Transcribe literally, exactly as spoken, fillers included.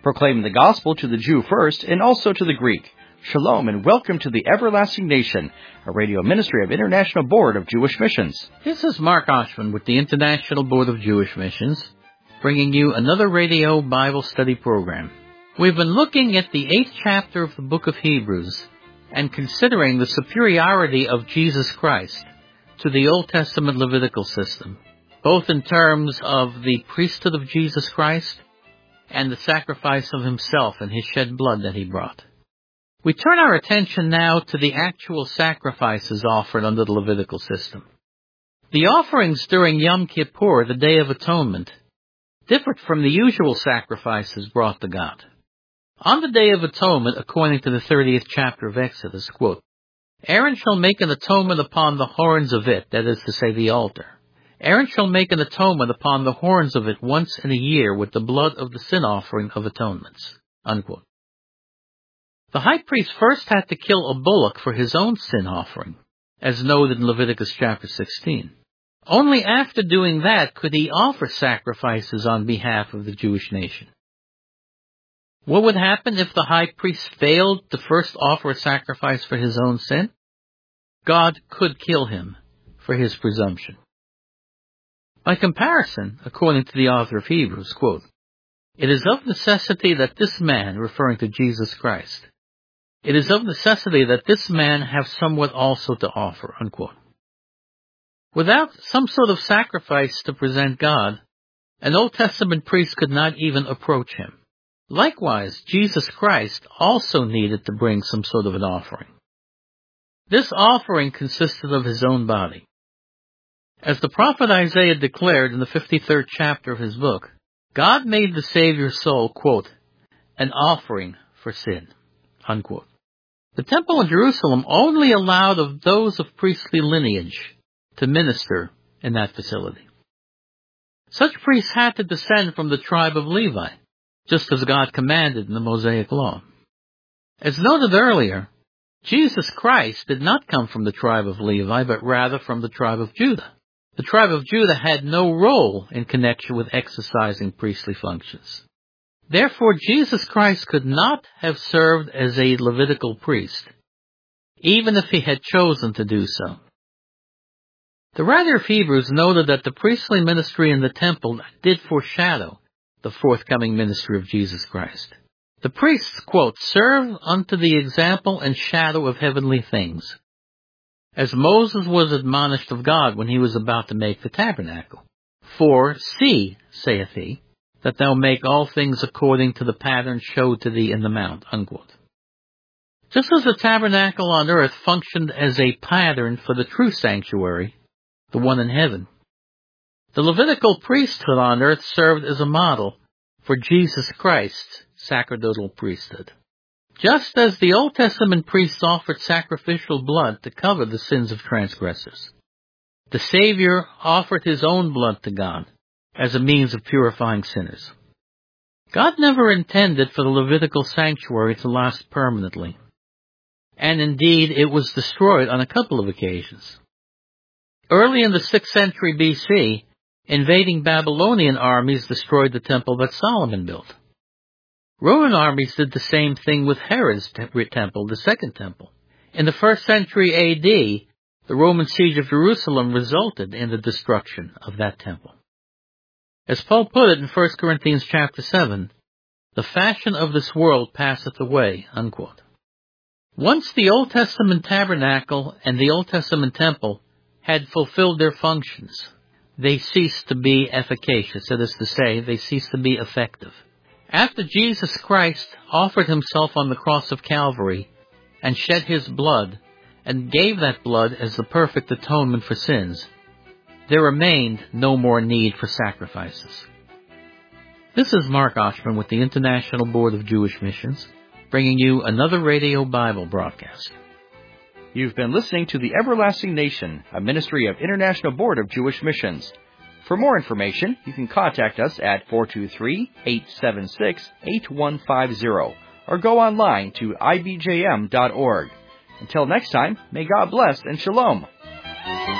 proclaiming the gospel to the Jew first and also to the Greek. Shalom and welcome to the Everlasting Nation, a radio ministry of International Board of Jewish Missions. This is Mark Oshman with the International Board of Jewish Missions, bringing you another radio Bible study program. We've been looking at the eighth chapter of the book of Hebrews and considering the superiority of Jesus Christ to the Old Testament Levitical system, both in terms of the priesthood of Jesus Christ and the sacrifice of himself and his shed blood that he brought. We turn our attention now to the actual sacrifices offered under the Levitical system. The offerings during Yom Kippur, the Day of Atonement, differed from the usual sacrifices brought to God. On the Day of Atonement, according to the thirtieth chapter of Exodus, quote, Aaron shall make an atonement upon the horns of it, that is to say, the altar. Aaron shall make an atonement upon the horns of it once in a year with the blood of the sin offering of atonements, unquote. The high priest first had to kill a bullock for his own sin offering, as noted in Leviticus chapter sixteen. Only after doing that could he offer sacrifices on behalf of the Jewish nation. What would happen if the high priest failed to first offer a sacrifice for his own sin? God could kill him for his presumption. By comparison, according to the author of Hebrews, quote, it is of necessity that this man, referring to Jesus Christ, it is of necessity that this man have somewhat also to offer, unquote. Without some sort of sacrifice to present God, an Old Testament priest could not even approach him. Likewise, Jesus Christ also needed to bring some sort of an offering. This offering consisted of his own body. As the prophet Isaiah declared in the fifty-third chapter of his book, God made the Savior's soul, quote, an offering for sin, unquote. The temple in Jerusalem only allowed of those of priestly lineage to minister in that facility. Such priests had to descend from the tribe of Levi, just as God commanded in the Mosaic Law. As noted earlier, Jesus Christ did not come from the tribe of Levi, but rather from the tribe of Judah. The tribe of Judah had no role in connection with exercising priestly functions. Therefore, Jesus Christ could not have served as a Levitical priest, even if he had chosen to do so. The writer of Hebrews noted that the priestly ministry in the temple did foreshadow the forthcoming ministry of Jesus Christ. The priests, quote, serve unto the example and shadow of heavenly things, as Moses was admonished of God when he was about to make the tabernacle. For, see, saith he, that thou make all things according to the pattern showed to thee in the mount, unquote. Just as the tabernacle on earth functioned as a pattern for the true sanctuary, the one in heaven, the Levitical priesthood on earth served as a model for Jesus Christ's sacerdotal priesthood. Just as the Old Testament priests offered sacrificial blood to cover the sins of transgressors, the Savior offered his own blood to God as a means of purifying sinners. God never intended for the Levitical sanctuary to last permanently, and indeed it was destroyed on a couple of occasions. Early in the sixth century B C, invading Babylonian armies destroyed the temple that Solomon built. Roman armies did the same thing with Herod's temple, the second temple. In the first century A D, the Roman siege of Jerusalem resulted in the destruction of that temple. As Paul put it in First Corinthians chapter seven, the fashion of this world passeth away, unquote. Once the Old Testament tabernacle and the Old Testament temple had fulfilled their functions, they ceased to be efficacious, that is to say, they ceased to be effective. After Jesus Christ offered himself on the cross of Calvary and shed his blood and gave that blood as the perfect atonement for sins, there remained no more need for sacrifices. This is Mark Oshman with the International Board of Jewish Missions, bringing you another radio Bible broadcast. You've been listening to the Everlasting Nation, a ministry of International Board of Jewish Missions. For more information, you can contact us at four two three, eight seven six, eight one five zero or go online to I B J M dot org. Until next time, may God bless and shalom.